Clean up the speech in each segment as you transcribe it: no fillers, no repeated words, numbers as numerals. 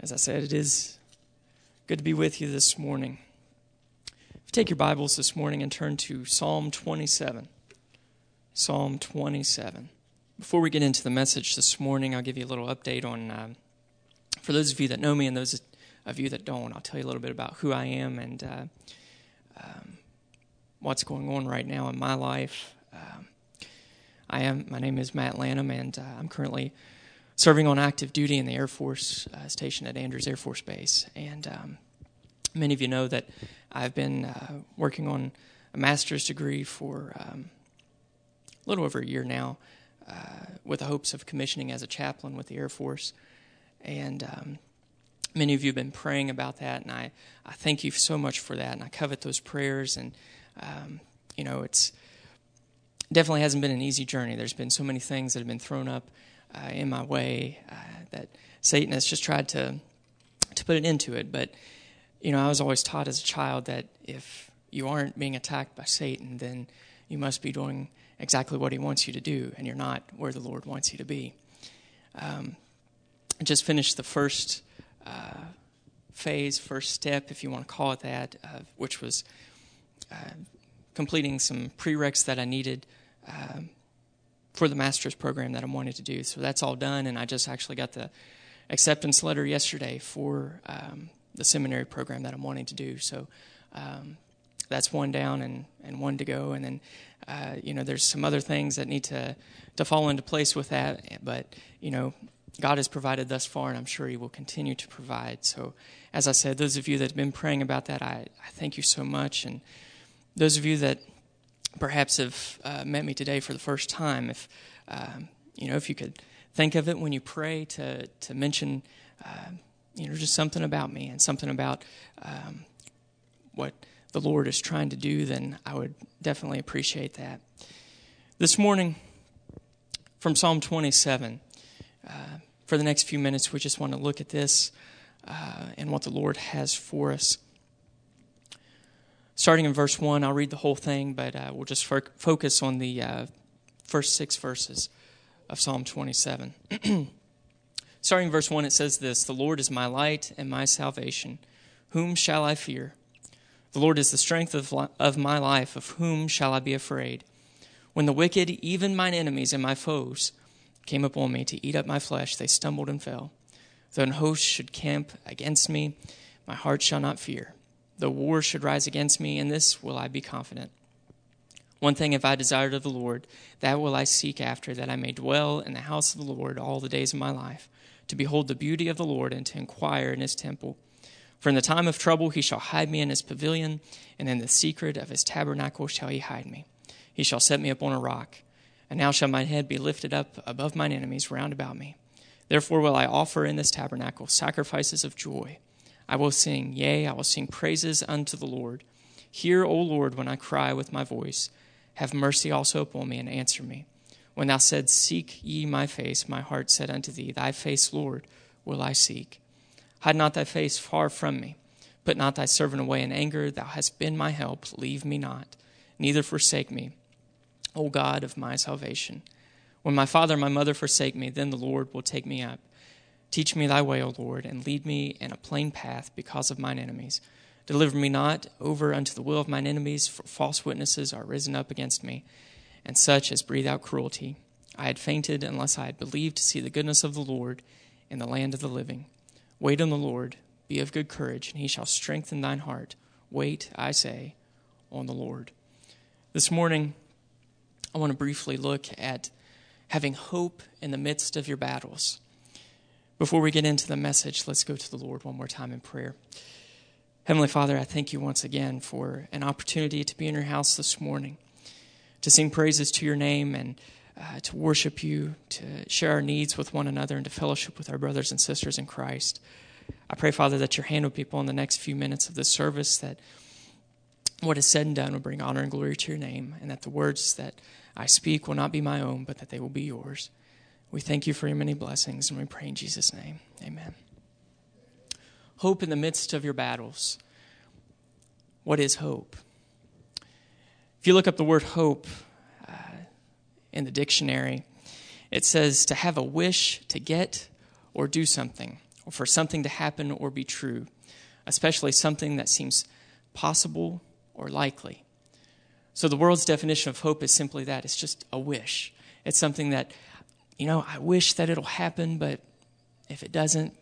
As I said, it is good to be with you this morning. If you take your Bibles this morning and turn to Psalm 27. Psalm 27. Before we get into the message this morning, I'll give you a little update on, for those of you that know me and those of you that don't, I'll tell you a little bit about who I am and what's going on right now in my life. My name is Matt Lanham, and I'm currently serving on active duty in the Air Force, stationed at Andrews Air Force Base. And many of you know that I've been working on a master's degree for a little over a year now, with the hopes of commissioning as a chaplain with the Air Force. And many of you have been praying about that, and I thank you so much for that, and I covet those prayers. And, it's definitely hasn't been an easy journey. There's been so many things that have been thrown up in my way that Satan has just tried to put it into it. But, I was always taught as a child that if you aren't being attacked by Satan, then you must be doing exactly what he wants you to do, and you're not where the Lord wants you to be. I just finished the first step, if you want to call it that, which was completing some prereqs that I needed for the master's program that I wanted to do. So that's all done, and I just actually got the acceptance letter yesterday for the seminary program that I'm wanting to do. So that's one down and one to go. And then, there's some other things that need to fall into place with that. But, God has provided thus far, and I'm sure He will continue to provide. So, as I said, those of you that have been praying about that, I thank you so much. And those of you that perhaps have met me today for the first time, if you could think of it when you pray to mention, just something about me and something about what the Lord is trying to do, then I would definitely appreciate that. This morning, from Psalm 27, for the next few minutes, we just want to look at this and what the Lord has for us. Starting in verse 1, I'll read the whole thing, but we'll just focus on the first 6 verses of Psalm 27. Starting in verse 1, it says this: "The Lord is my light and my salvation. Whom shall I fear? The Lord is the strength of my life. Of whom shall I be afraid? When the wicked, even mine enemies and my foes, came upon me to eat up my flesh, they stumbled and fell. Though an host should camp against me, my heart shall not fear. Though war should rise against me, in this will I be confident. One thing have I desired of the Lord, that will I seek after, that I may dwell in the house of the Lord all the days of my life, to behold the beauty of the Lord and to inquire in His temple. For in the time of trouble He shall hide me in His pavilion, and in the secret of His tabernacle shall He hide me. He shall set me upon a rock. And now shall mine head be lifted up above mine enemies round about me. Therefore will I offer in this tabernacle sacrifices of joy. I will sing, yea, I will sing praises unto the Lord. Hear, O Lord, when I cry with my voice. Have mercy also upon me, and answer me. When thou saidst, seek ye my face, my heart said unto thee, thy face, Lord, will I seek. Hide not thy face far from me. Put not thy servant away in anger. Thou hast been my help. Leave me not, neither forsake me, O God of my salvation. When my father and my mother forsake me, then the Lord will take me up. Teach me thy way, O Lord, and lead me in a plain path because of mine enemies. Deliver me not over unto the will of mine enemies, for false witnesses are risen up against me, and such as breathe out cruelty. I had fainted unless I had believed to see the goodness of the Lord in the land of the living. Wait on the Lord, be of good courage, and He shall strengthen thine heart. Wait, I say, on the Lord." This morning, I want to briefly look at having hope in the midst of your battles. Before we get into the message, let's go to the Lord one more time in prayer. Heavenly Father, I thank you once again for an opportunity to be in your house this morning, to sing praises to your name and to worship you, to share our needs with one another, and to fellowship with our brothers and sisters in Christ. I pray, Father, that your hand will be upon the next few minutes of this service, that what is said and done will bring honor and glory to your name, and that the words that I speak will not be my own, but that they will be yours. We thank you for your many blessings, and we pray in Jesus' name. Amen. Hope in the midst of your battles. What is hope? If you look up the word hope in the dictionary, it says to have a wish to get or do something, or or for something to happen or be true, especially something that seems possible or likely. So the world's definition of hope is simply that. It's just a wish. It's something that, I wish that it'll happen, but if it doesn't,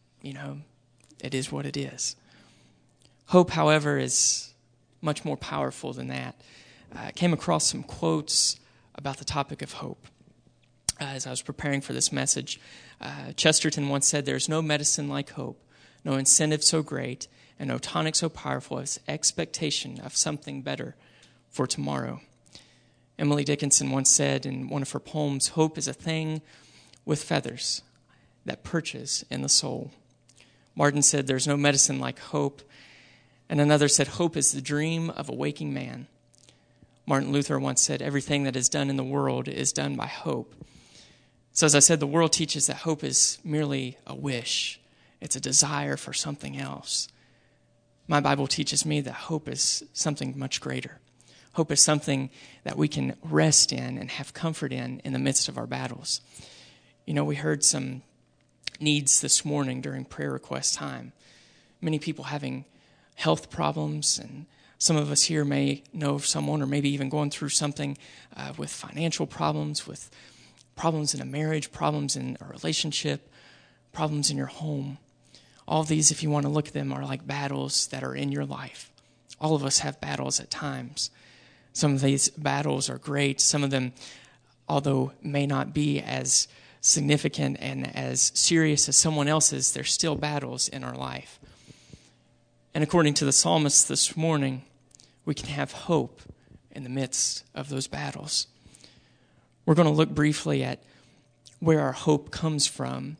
it is what it is. Hope, however, is much more powerful than that. I came across some quotes about the topic of hope as I was preparing for this message. Chesterton once said, "There's no medicine like hope, no incentive so great, and no tonic so powerful as expectation of something better for tomorrow." Emily Dickinson once said in one of her poems, "Hope is a thing with feathers that perches in the soul." Martin said, "There's no medicine like hope." And another said, "Hope is the dream of a waking man." Martin Luther once said, "Everything that is done in the world is done by hope." So as I said, the world teaches that hope is merely a wish. It's a desire for something else. My Bible teaches me that hope is something much greater. Hope is something that we can rest in and have comfort in the midst of our battles. We heard some needs this morning during prayer request time. Many people having health problems, and some of us here may know of someone or maybe even going through something with financial problems, with problems in a marriage, problems in a relationship, problems in your home. All of these, if you want to look at them, are like battles that are in your life. All of us have battles at times. Some of these battles are great. Some of them, although may not be as significant and as serious as someone else's, they're still battles in our life. And according to the psalmist this morning, we can have hope in the midst of those battles. We're going to look briefly at where our hope comes from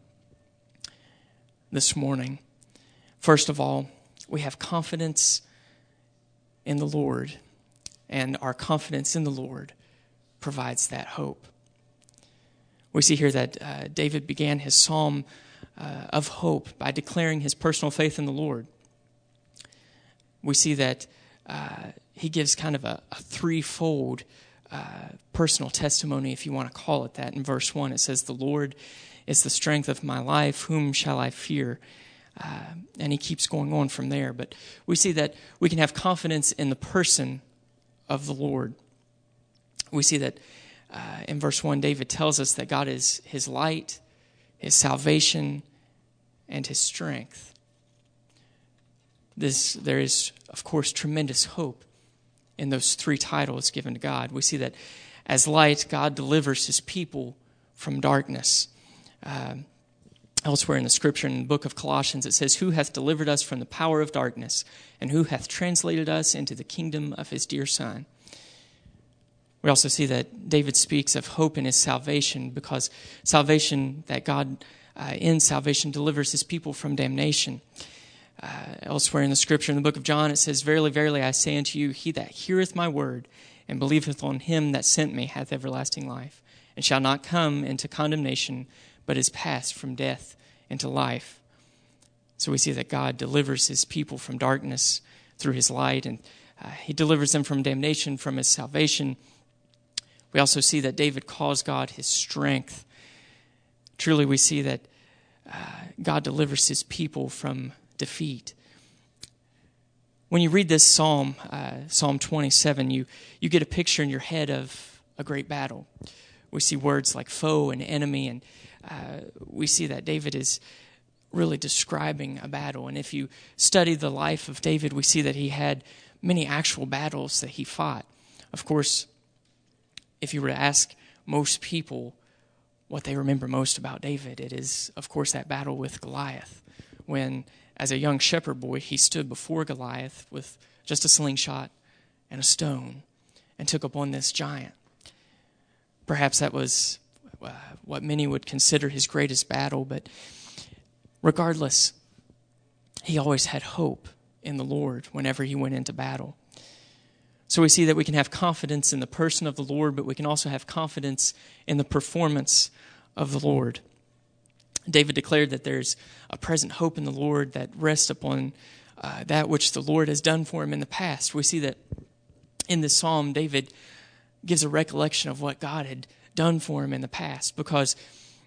this morning. First of all, we have confidence in the Lord, and our confidence in the Lord provides that hope. We see here that David began his psalm of hope by declaring his personal faith in the Lord. We see that he gives kind of a threefold personal testimony, if you want to call it that. In verse 1, it says, "The Lord is the strength of my life. Whom shall I fear?" And he keeps going on from there. But we see that we can have confidence in the person of the Lord. We see that in verse 1, David tells us that God is his light, his salvation, and his strength. There is, of course, tremendous hope in those three titles given to God. We see that as light, God delivers his people from darkness. Elsewhere in the scripture, in the book of Colossians, it says, "Who hath delivered us from the power of darkness, and who hath translated us into the kingdom of his dear Son." We also see that David speaks of hope in his salvation, because salvation, that God in salvation delivers his people from damnation. Elsewhere in the scripture, in the book of John, it says, "Verily, verily, I say unto you, he that heareth my word and believeth on him that sent me hath everlasting life, and shall not come into condemnation, but is passed from death into life." So we see that God delivers his people from darkness through his light, and he delivers them from damnation from his salvation. We also see that David calls God his strength. Truly, we see that God delivers his people from defeat. When you read this psalm, Psalm 27, you get a picture in your head of a great battle. We see words like foe and enemy, and we see that David is really describing a battle. And if you study the life of David, we see that he had many actual battles that he fought. Of course, if you were to ask most people what they remember most about David, it is, of course, that battle with Goliath, when, as a young shepherd boy, he stood before Goliath with just a slingshot and a stone and took upon this giant. Perhaps that was what many would consider his greatest battle, but regardless, he always had hope in the Lord whenever he went into battle. So we see that we can have confidence in the person of the Lord, but we can also have confidence in the performance of the Lord. David declared that there's a present hope in the Lord that rests upon that which the Lord has done for him in the past. We see that in this psalm, David gives a recollection of what God had done for him in the past, because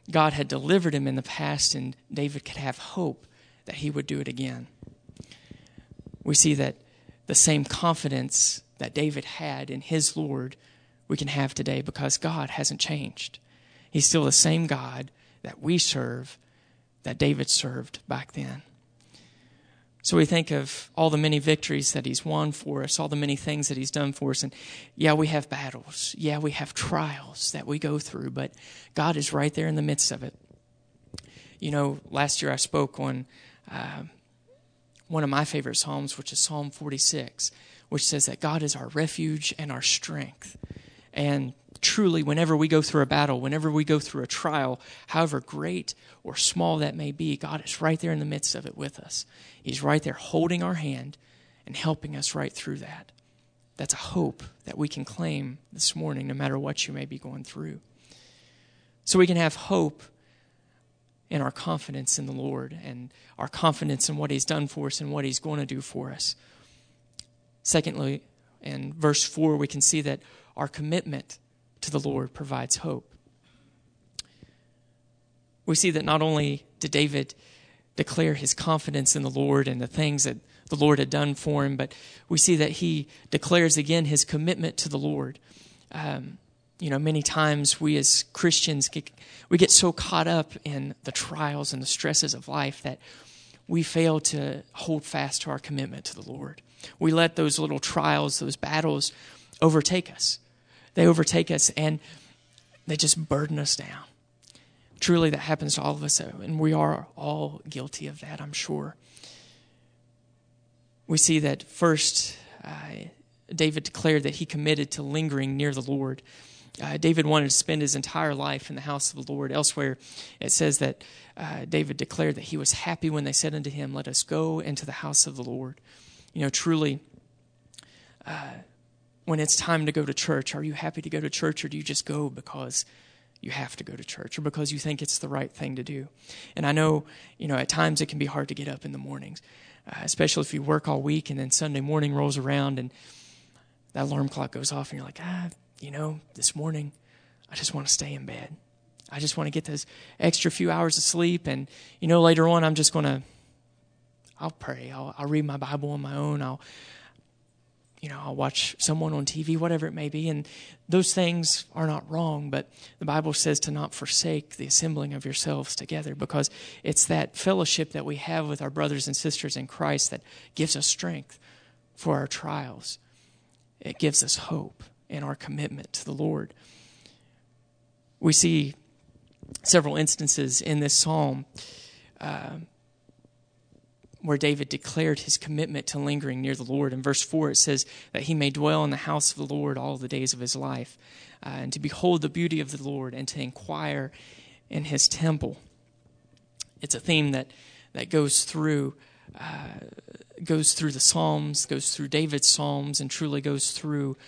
God had delivered him in the past, and David could have hope that he would do it again. We see that the same confidence that David had in his Lord, we can have today because God hasn't changed. He's still the same God that we serve, that David served back then. So we think of all the many victories that he's won for us, all the many things that he's done for us. And yeah, we have battles. Yeah, we have trials that we go through, but God is right there in the midst of it. You know, last year I spoke on one of my favorite Psalms, which is Psalm 46, which says that God is our refuge and our strength. And truly, whenever we go through a battle, whenever we go through a trial, however great or small that may be, God is right there in the midst of it with us. He's right there holding our hand and helping us right through that. That's a hope that we can claim this morning, no matter what you may be going through. So we can have hope in our confidence in the Lord and our confidence in what he's done for us and what he's going to do for us. Secondly, in verse 4, we can see that our commitment to the Lord provides hope. We see that not only did David declare his confidence in the Lord and the things that the Lord had done for him, but we see that he declares again his commitment to the Lord. Many times we as Christians we get so caught up in the trials and the stresses of life that we fail to hold fast to our commitment to the Lord. We let those little trials, those battles overtake us. They overtake us and they just burden us down. Truly, that happens to all of us, and we are all guilty of that, I'm sure. We see that first, David declared that he committed to lingering near the Lord. David wanted to spend his entire life in the house of the Lord. Elsewhere, it says that David declared that he was happy when they said unto him, "Let us go into the house of the Lord." You know, truly, when it's time to go to church, are you happy to go to church, or do you just go because you have to go to church or because you think it's the right thing to do? And I know, at times it can be hard to get up in the mornings, especially if you work all week and then Sunday morning rolls around and that alarm clock goes off and you're like, this morning I just want to stay in bed. I just want to get those extra few hours of sleep. And, later on I'll pray. I'll read my Bible on my own. I'll watch someone on TV, whatever it may be. And those things are not wrong, but the Bible says to not forsake the assembling of yourselves together, because it's that fellowship that we have with our brothers and sisters in Christ that gives us strength for our trials. It gives us hope in our commitment to the Lord. We see several instances in this psalm where David declared his commitment to lingering near the Lord. In verse 4, it says that he may dwell in the house of the Lord all the days of his life, and to behold the beauty of the Lord and to inquire in his temple. It's a theme that goes through the Psalms, goes through David's Psalms, and truly goes through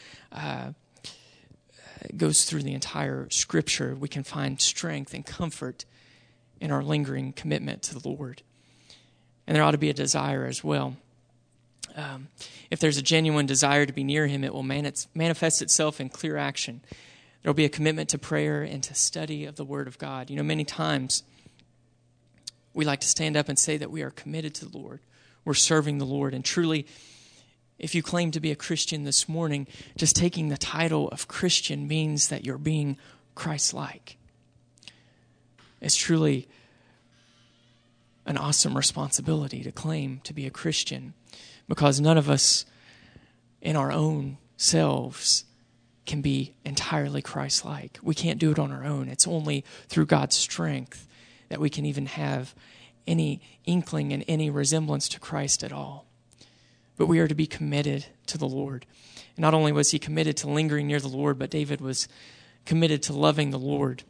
the entire Scripture. We can find strength and comfort in our lingering commitment to the Lord. And there ought to be a desire as well. If there's a genuine desire to be near him, it will manifest itself in clear action. There will be a commitment to prayer and to study of the Word of God. Many times we like to stand up and say that we are committed to the Lord. We're serving the Lord. And truly, if you claim to be a Christian this morning, just taking the title of Christian means that you're being Christ-like. It's truly an awesome responsibility to claim to be a Christian, because none of us in our own selves can be entirely Christ-like. We can't do it on our own. It's only through God's strength that we can even have any inkling and any resemblance to Christ at all. But we are to be committed to the Lord. And not only was he committed to lingering near the Lord, but David was committed to loving the Lord.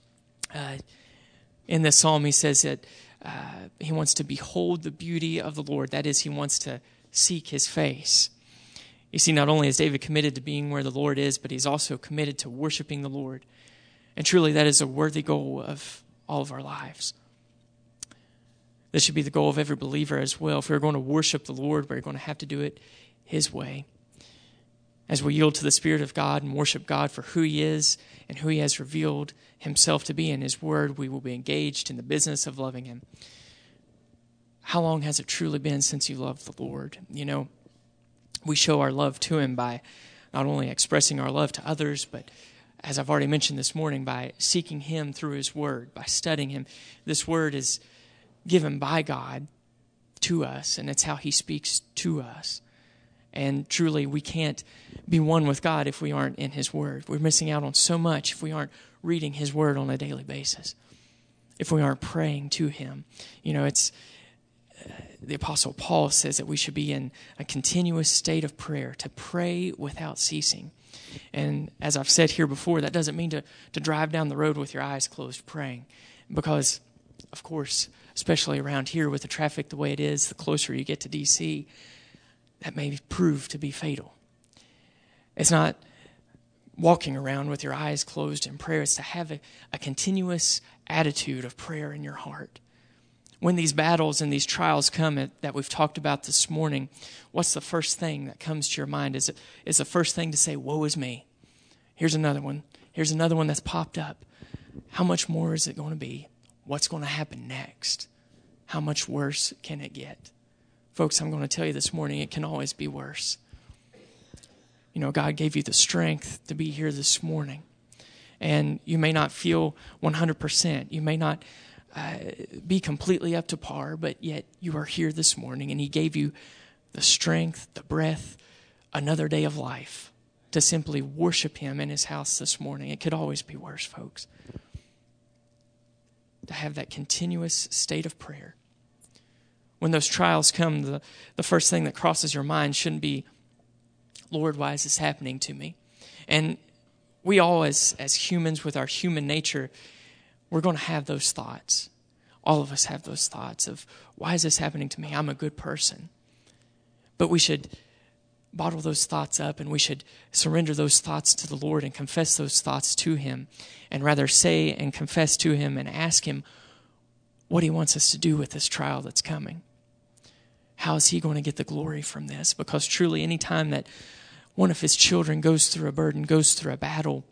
In this psalm, he says that he wants to behold the beauty of the Lord. That is, he wants to seek his face. You see, not only is David committed to being where the Lord is, but he's also committed to worshiping the Lord. And truly, that is a worthy goal of all of our lives. This should be the goal of every believer as well. If we're going to worship the Lord, we're going to have to do it his way. As we yield to the Spirit of God and worship God for who He is and who He has revealed Himself to be in His Word, we will be engaged in the business of loving Him. How long has it truly been since you loved the Lord? You know, we show our love to Him by not only expressing our love to others, but as I've already mentioned this morning, by seeking Him through His Word, by studying Him. This Word is given by God to us, and it's how He speaks to us. And truly, we can't be one with God if we aren't in His Word. We're missing out on so much if we aren't reading His Word on a daily basis, if we aren't praying to Him. You know, it's the Apostle Paul says that we should be in a continuous state of prayer, to pray without ceasing. And as I've said here before, that doesn't mean to drive down the road with your eyes closed praying, because, of course, especially around here with the traffic the way it is, the closer you get to D.C., that may prove to be fatal. It's not walking around with your eyes closed in prayer. It's to have a continuous attitude of prayer in your heart. When these battles and these trials come that we've talked about this morning, what's the first thing that comes to your mind? Is the first thing to say, woe is me. Here's another one. Here's another one that's popped up. How much more is it going to be? What's going to happen next? How much worse can it get? Folks, I'm going to tell you this morning, it can always be worse. You know, God gave you the strength to be here this morning. And you may not feel 100%. You may not be completely up to par, but yet you are here this morning, and He gave you the strength, the breath, another day of life to simply worship Him in His house this morning. It could always be worse, folks. To have that continuous state of prayer. When those trials come, the first thing that crosses your mind shouldn't be, Lord, why is this happening to me? And we all, as humans with our human nature, we're going to have those thoughts. All of us have those thoughts of, why is this happening to me? I'm a good person. But we should bottle those thoughts up, and we should surrender those thoughts to the Lord and confess those thoughts to Him, and rather say and confess to Him and ask Him what He wants us to do with this trial that's coming. How is He going to get the glory from this? Because truly, any time that one of His children goes through a burden, goes through a battle,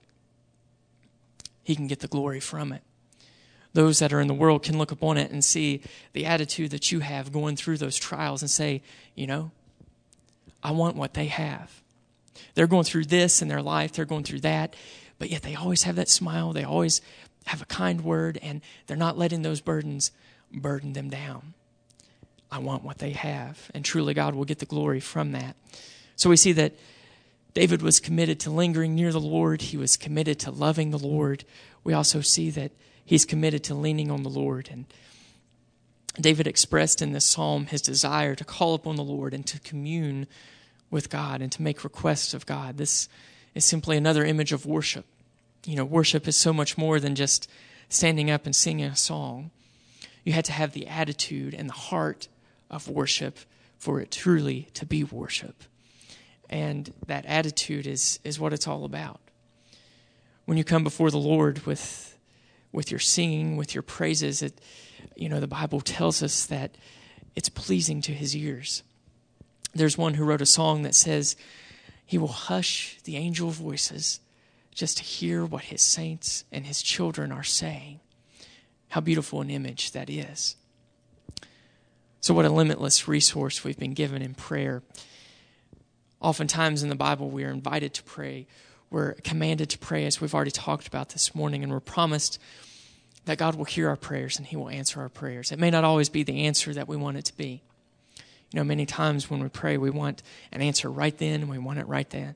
He can get the glory from it. Those that are in the world can look upon it and see the attitude that you have going through those trials and say, you know, I want what they have. They're going through this in their life, they're going through that, but yet they always have that smile, they always have a kind word, and they're not letting those burdens burden them down. I want what they have, and truly God will get the glory from that. So we see that David was committed to lingering near the Lord. He was committed to loving the Lord. We also see that he's committed to leaning on the Lord. And David expressed in this psalm his desire to call upon the Lord and to commune with God and to make requests of God. This is simply another image of worship. You know, worship is so much more than just standing up and singing a song. You had to have the attitude and the heart of worship for it truly to be worship. And that attitude is what it's all about. When you come before the Lord with your singing, with your praises, the Bible tells us that it's pleasing to His ears. There's one who wrote a song that says, He will hush the angel voices just to hear what His saints and His children are saying. How beautiful an image that is. So what a limitless resource we've been given in prayer. Oftentimes in the Bible we are invited to pray. We're commanded to pray, as we've already talked about this morning, and we're promised that God will hear our prayers and He will answer our prayers. It may not always be the answer that we want it to be. You know, many times when we pray, we want an answer right then, and we want it right then.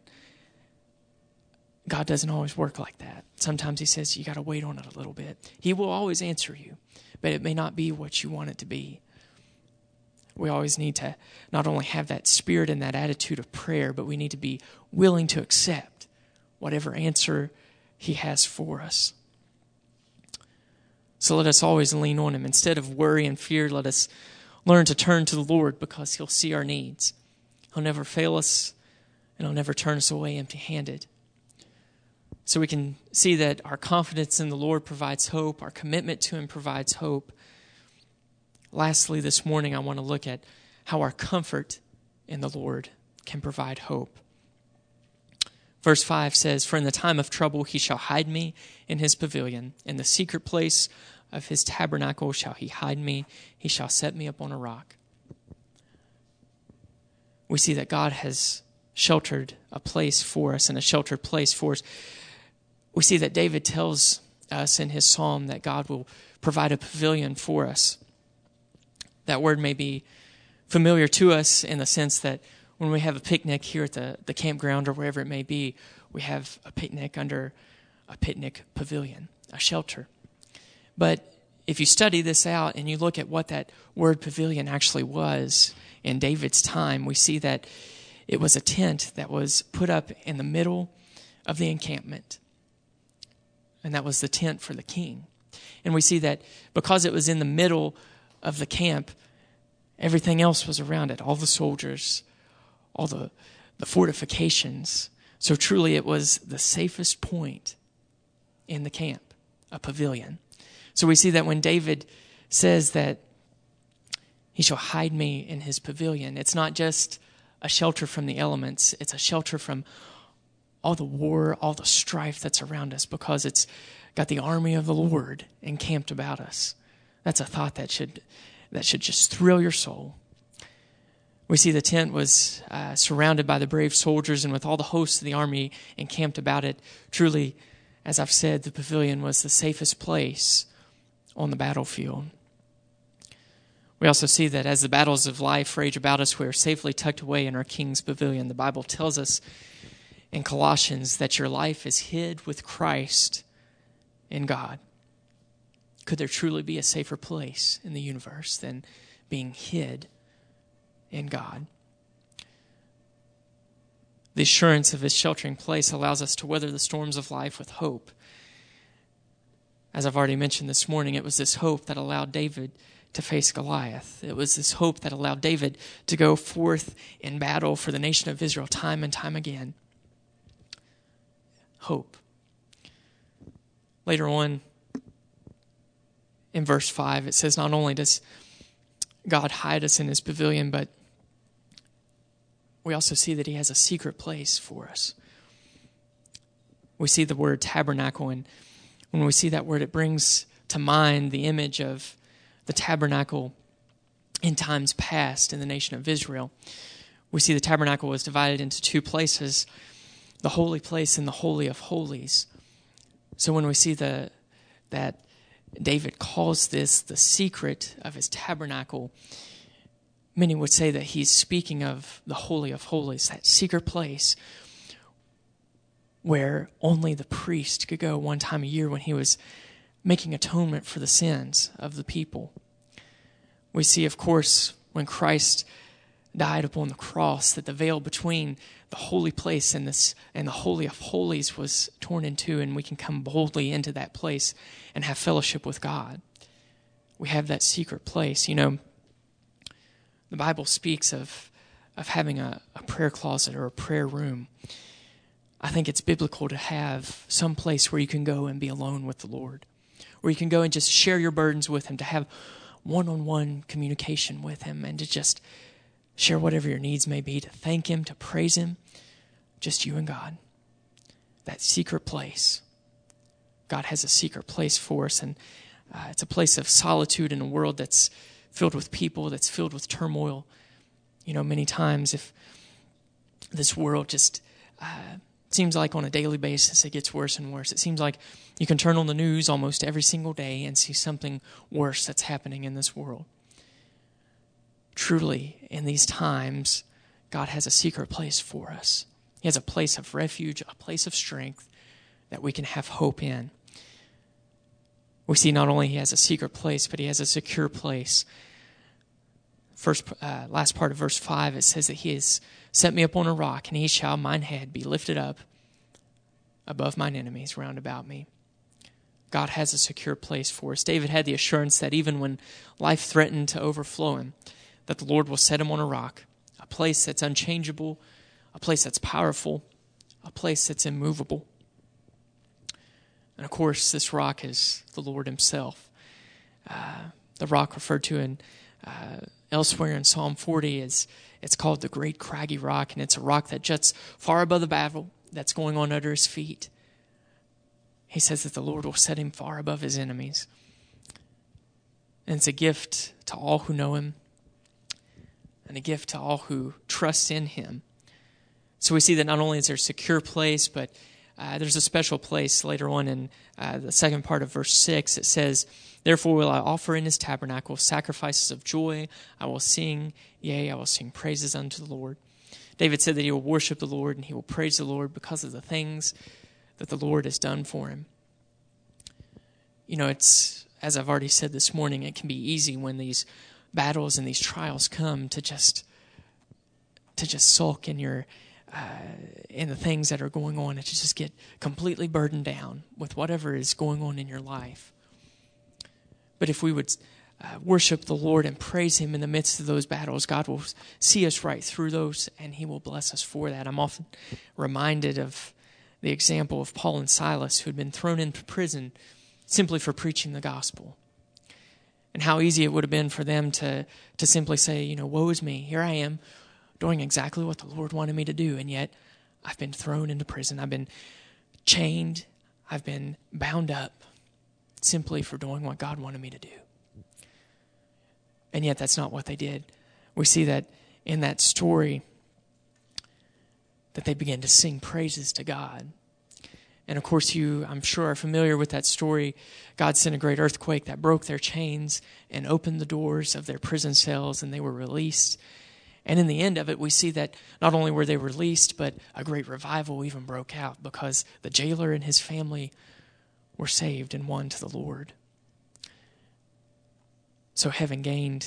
God doesn't always work like that. Sometimes He says, you got to wait on it a little bit. He will always answer you, but it may not be what you want it to be. We always need to not only have that spirit and that attitude of prayer, but we need to be willing to accept whatever answer He has for us. So let us always lean on Him. Instead of worry and fear, let us learn to turn to the Lord, because He'll see our needs. He'll never fail us, and He'll never turn us away empty-handed. So we can see that our confidence in the Lord provides hope. Our commitment to Him provides hope. Lastly, this morning, I want to look at how our comfort in the Lord can provide hope. Verse 5 says, "For in the time of trouble he shall hide me in his pavilion. In the secret place of his tabernacle shall he hide me. He shall set me up on a rock." We see that God has sheltered a place for us and a sheltered place for us. We see that David tells us in his psalm that God will provide a pavilion for us. That word may be familiar to us in the sense that when we have a picnic here at the campground or wherever it may be, we have a picnic under a picnic pavilion, a shelter. But if you study this out and you look at what that word pavilion actually was in David's time, we see that it was a tent that was put up in the middle of the encampment. And that was the tent for the king. And we see that because it was in the middle of the camp, everything else was around it. All the soldiers, all the fortifications. So truly it was the safest point in the camp, a pavilion. So we see that when David says that he shall hide me in his pavilion, it's not just a shelter from the elements. It's a shelter from all the war, all the strife that's around us, because it's got the army of the Lord encamped about us. That's a thought that should just thrill your soul. We see the tent was surrounded by the brave soldiers, and with all the hosts of the army encamped about it. Truly, as I've said, the pavilion was the safest place on the battlefield. We also see that as the battles of life rage about us, we are safely tucked away in our King's pavilion. The Bible tells us in Colossians that your life is hid with Christ in God. Could there truly be a safer place in the universe than being hid in God? The assurance of His sheltering place allows us to weather the storms of life with hope. As I've already mentioned this morning, it was this hope that allowed David to face Goliath. It was this hope that allowed David to go forth in battle for the nation of Israel time and time again. Hope. Later on, in verse 5, it says not only does God hide us in His pavilion, but we also see that He has a secret place for us. We see the word tabernacle, and when we see that word, it brings to mind the image of the tabernacle in times past in the nation of Israel. We see the tabernacle was divided into two places, the holy place and the holy of holies. So when we see that David calls this the secret of his tabernacle, many would say that he's speaking of the holy of holies, that secret place where only the priest could go one time a year when he was making atonement for the sins of the people. We see, of course, when Christ died upon the cross, that the veil between the holy place and the holy of holies was torn in two, and we can come boldly into that place and have fellowship with God. We have that secret place. You know, the Bible speaks of having a prayer closet or a prayer room. I think it's biblical to have some place where you can go and be alone with the Lord, where you can go and just share your burdens with Him, to have one-on-one communication with Him, and to just share whatever your needs may be, to thank Him, to praise Him, just you and God. That secret place. God has a secret place for us, and it's a place of solitude in a world that's filled with people, that's filled with turmoil. You know, many times if this world just seems like on a daily basis it gets worse and worse. It seems like you can turn on the news almost every single day and see something worse that's happening in this world. Truly, in these times, God has a secret place for us. He has a place of refuge, a place of strength that we can have hope in. We see not only He has a secret place, but He has a secure place. Last part of verse 5, it says that He has set me up on a rock, and He shall mine head be lifted up above mine enemies round about me. God has a secure place for us. David had the assurance that even when life threatened to overflow him, that the Lord will set him on a rock, a place that's unchangeable, a place that's powerful, a place that's immovable. And of course, this rock is the Lord Himself. The rock referred to in elsewhere in Psalm 40 it's called the Great Craggy Rock, and it's a rock that juts far above the that's going on under his feet. He says that the Lord will set him far above his enemies. And it's a gift to all who know him and a gift to all who trust in him. So we see that not only is there a secure place, but there's a special place later on in the second part of verse 6. It says, "Therefore will I offer in his tabernacle sacrifices of joy. I will sing, yea, I will sing praises unto the Lord." David said that he will worship the Lord and he will praise the Lord because of the things that the Lord has done for him. You know, it's, as I've already said this morning, it can be easy when these battles and these trials come to just sulk in your in the things that are going on, and to just get completely burdened down with whatever is going on in your life. But if we would worship the Lord and praise him in the midst of those battles, God will see us right through those, and he will bless us for that. I'm often reminded of the example of Paul and Silas, who had been thrown into prison simply for preaching the gospel. And how easy it would have been for them to simply say, you know, woe is me, here I am, doing exactly what the Lord wanted me to do, and yet I've been thrown into prison. I've been chained. I've been bound up simply for doing what God wanted me to do. And yet that's not what they did. We see that in that story that they began to sing praises to God. And of course you, I'm sure, are familiar with that story. God sent a great earthquake that broke their chains and opened the doors of their prison cells, and they were released. And in the end of it, we see that not only were they released, but a great revival even broke out because the jailer and his family were saved and won to the Lord. So having gained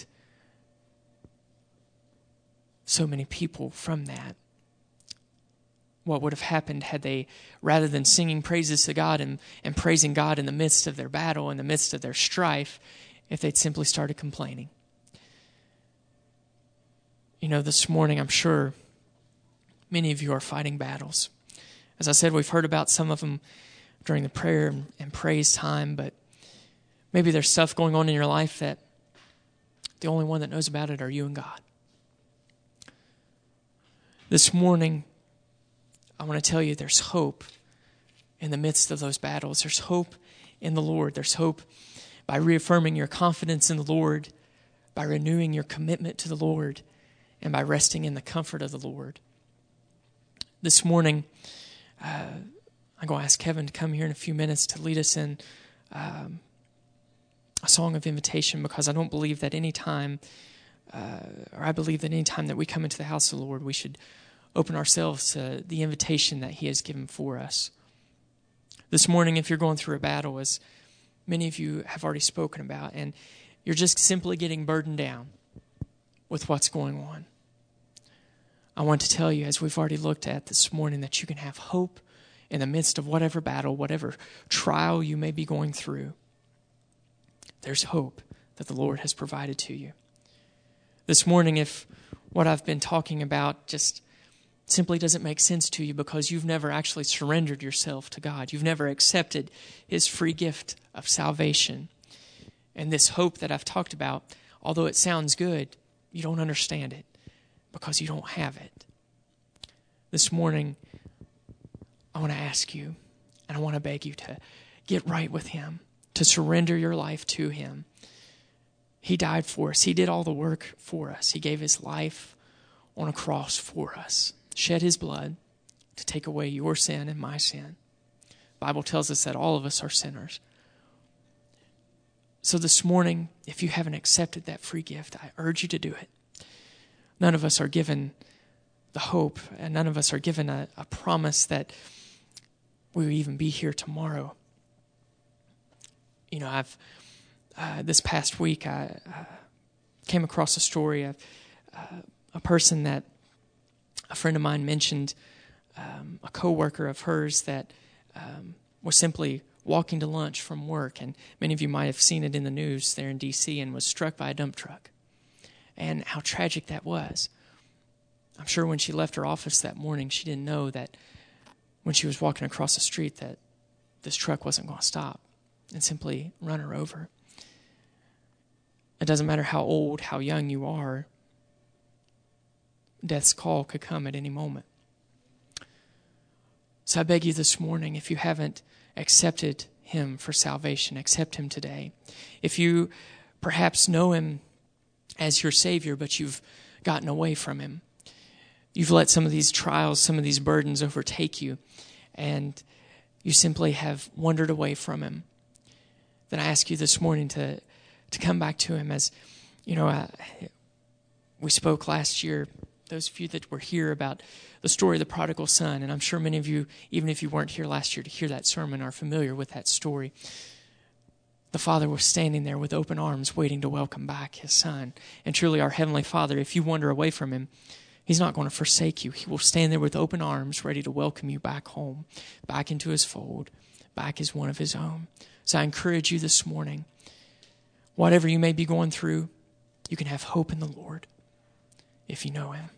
so many people from that, what would have happened had they, rather than singing praises to God and praising God in the midst of their battle, in the midst of their strife, if they'd simply started complaining? You know, this morning, I'm sure many of you are fighting battles. As I said, we've heard about some of them during the prayer and praise time, but maybe there's stuff going on in your life that the only one that knows about it are you and God. This morning, I want to tell you there's hope in the midst of those battles. There's hope in the Lord. There's hope by reaffirming your confidence in the Lord, by renewing your commitment to the Lord, and by resting in the comfort of the Lord. This morning, I'm going to ask Kevin to come here in a few minutes to lead us in a song of invitation, because I don't believe that any time, I believe that any time that we come into the house of the Lord, we should open ourselves to the invitation that he has given for us. This morning, if you're going through a battle, as many of you have already spoken about, and you're just simply getting burdened down with what's going on, I want to tell you, as we've already looked at this morning, that you can have hope in the midst of whatever battle, whatever trial you may be going through. There's hope that the Lord has provided to you. This morning, if what I've been talking about just simply doesn't make sense to you because you've never actually surrendered yourself to God, you've never accepted his free gift of salvation, and this hope that I've talked about, although it sounds good, you don't understand it because you don't have it. This morning, I want to ask you, and I want to beg you to get right with him, to surrender your life to him. He died for us. He did all the work for us. He gave his life on a cross for us, shed his blood to take away your sin and my sin. The Bible tells us that all of us are sinners. So this morning, if you haven't accepted that free gift, I urge you to do it. None of us are given the hope, and none of us are given a promise that we will even be here tomorrow. You know, I've this past week I came across a story of a person that a friend of mine mentioned, a coworker of hers that was simply walking to lunch from work, and many of you might have seen it in the news there in D.C., and was struck by a dump truck. And how tragic that was. I'm sure when she left her office that morning, she didn't know that when she was walking across the street that this truck wasn't going to stop and simply run her over. It doesn't matter how old, how young you are, death's call could come at any moment. So I beg you this morning, if you haven't accepted him for salvation, accept him today. If you perhaps know him as your Savior, but you've gotten away from him, you've let some of these trials, some of these burdens overtake you, and you simply have wandered away from him, then I ask you this morning to come back to him. As you know, we spoke last year, those of you that were here, about the story of the prodigal son, and I'm sure many of you, even if you weren't here last year to hear that sermon, are familiar with that story. The Father was standing there with open arms waiting to welcome back his son. And truly our Heavenly Father, if you wander away from him, he's not going to forsake you. He will stand there with open arms ready to welcome you back home, back into his fold, back as one of his own. So I encourage you this morning, whatever you may be going through, you can have hope in the Lord if you know him.